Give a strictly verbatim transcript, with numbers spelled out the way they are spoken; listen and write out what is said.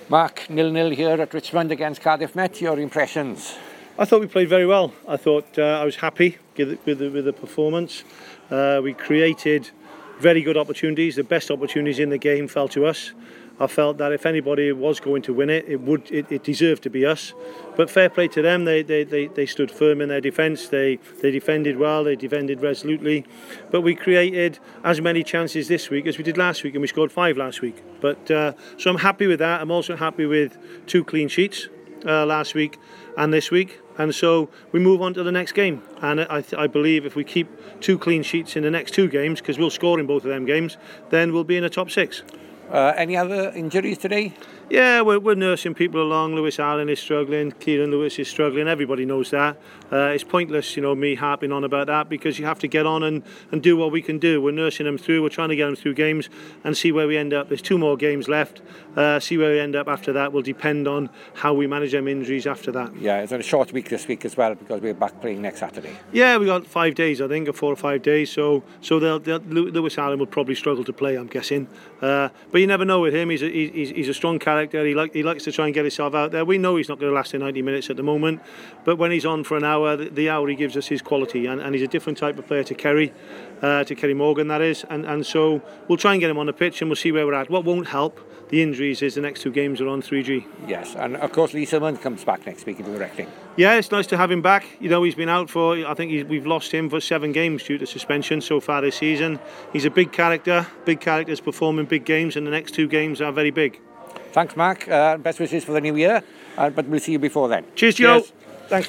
Mark, nil-nil here at Richmond against Cardiff Met. Your impressions? I thought we played very well. I thought uh, I was happy with the, with the, with the performance. Uh, we created very good opportunities. The best opportunities in the game fell to us. I felt that if anybody was going to win it, it would it, it deserved to be us. But fair play to them. They they, they, they stood firm in their defence. They they defended well. They defended resolutely. But we created as many chances this week as we did last week, and we scored five last week. But uh, so I'm happy with that. I'm also happy with two clean sheets uh, last week and this week. And so we move on to the next game. And I, th- I believe if we keep two clean sheets in the next two games, because we'll score in both of them games, then we'll be in the top six. Uh, any other injuries today? Yeah, we're, we're nursing people along. Lewis Allen is struggling. Kieran Lewis is struggling. Everybody knows that. Uh, it's pointless, you know, me harping on about that, because you have to get on and, and do what we can do. We're nursing them through. We're trying to get them through games and see where we end up. There's two more games left. Uh, see where we end up after that will depend on how we manage them injuries after that. Yeah, it's a short week this week as well, because we're back playing next Saturday. Yeah, we got five days, I think, or four or five days. So, so they'll, they'll, Lewis Allen will probably struggle to play, I'm guessing. Uh, but you never know with him. He's a, he's, he's a strong character. He like he likes to try and get himself out there. We know he's not going to last in ninety minutes at the moment, but when he's on for an hour, the, the hour he gives us his quality, and, and he's a different type of player to Kerry, uh, to Kerry Morgan, that is. And and so we'll try and get him on the pitch, and we'll see where we're at. What won't help the injuries is the next two games are on three G. Yes, and of course Lee Sillman comes back next week into the wrestling. Yeah, it's nice to have him back. You know, he's been out for, I think he's, we've lost him for seven games due to suspension so far this season. He's a big character. Big characters perform in big games, and the next two games are very big. Thanks, Mark. Uh, best wishes for the new year, uh, but we'll see you before then. Cheers, Joe. Cheers.